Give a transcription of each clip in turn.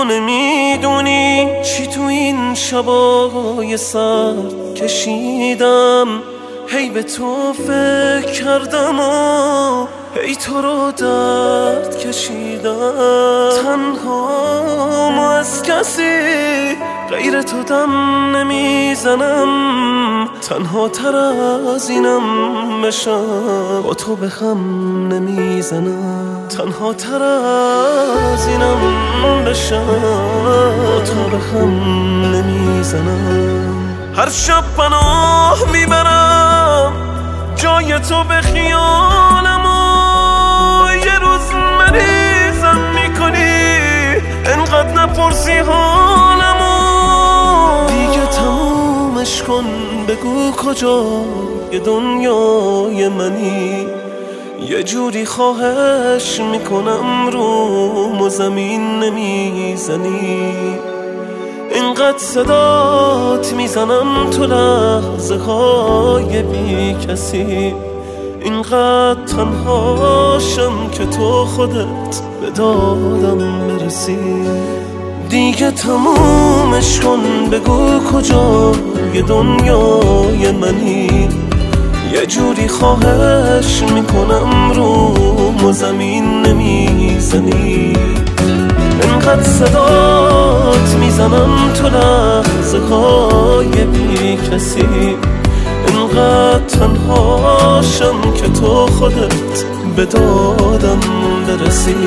نمیدونی چی تو این شبای سرد کشیدم. هی به تو فکر کردم و هی تو رو درد کشیدم. تنها از کسی غیر تو دم نمیزنم. تنها تر از اینم بشم با تو به هم نمیزنم. تنها تر از اینم بشم با تو به هم نمیزنم. هر شب پناه میبرم جای تو به خیالم و یه روز مریضم میکنی انقدر نپرسی حالم و دیگه تمومش کن. بگو کجای دنیای منی. یه جوری خواهش میکنم روم و زمین نمیزنی. اینقدر صدات میزنم تو لحظه های بی کسی. اینقدر تنهاشم که تو خودت به دادم برسی. دیگه تمومش کن. بگو کجای دنیای منی. یه جوری خواهش میکنم روم و زمین نمیزنی. اینقدر صدات میزنم تو لحظه های بی کسی. اینقدر تنهاشم که تو خودت به دادم برسی.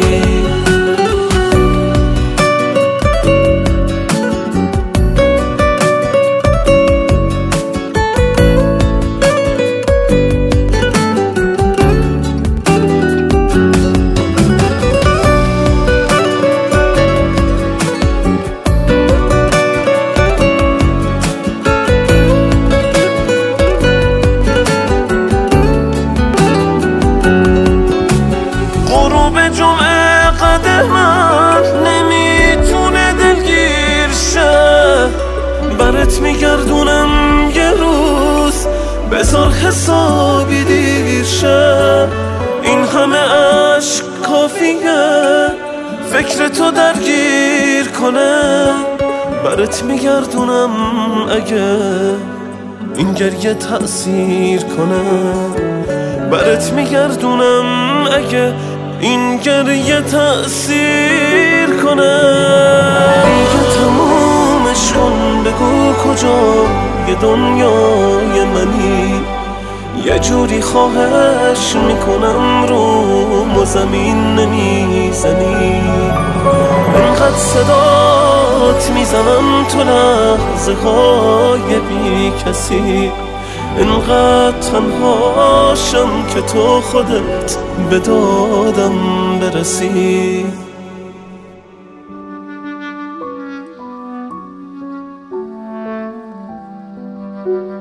جمعه قدمم نمیتونه دلگیر شه. برات میگردونم یه روز بذار حسابی دیر شه. این همه عشق کافیه فکر تو درگیر کنه. برات میگردونم اگه این گریه تأثیر کنه. برات میگردونم اگه این گریه تأثیر کنه. دیگه تمومش کن. بگو کجای دنیای منی. یه جوری خواهش میکنم روم و زمین نمیزنی. اینقدر صدات میزنم تو لحظه های بی کسی. اینقدر تنهاشم که تو خودت به دادم برسی.